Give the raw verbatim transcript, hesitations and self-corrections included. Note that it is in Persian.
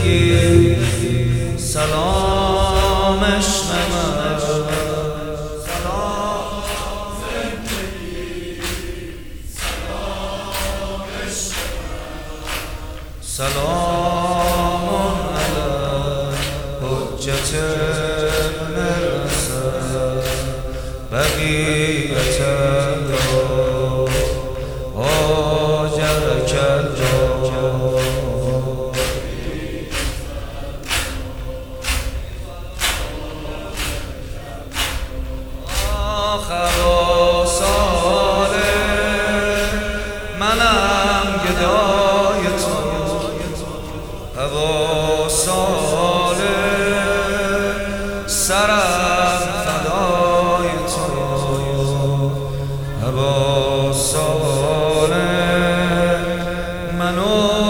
زندگی سلامش نمه سلام علی حجت ابن الحسن بقیت الله هاجر الله آخر و سال منم گدای تو هوا سال سرم فدای تو هوا سال منو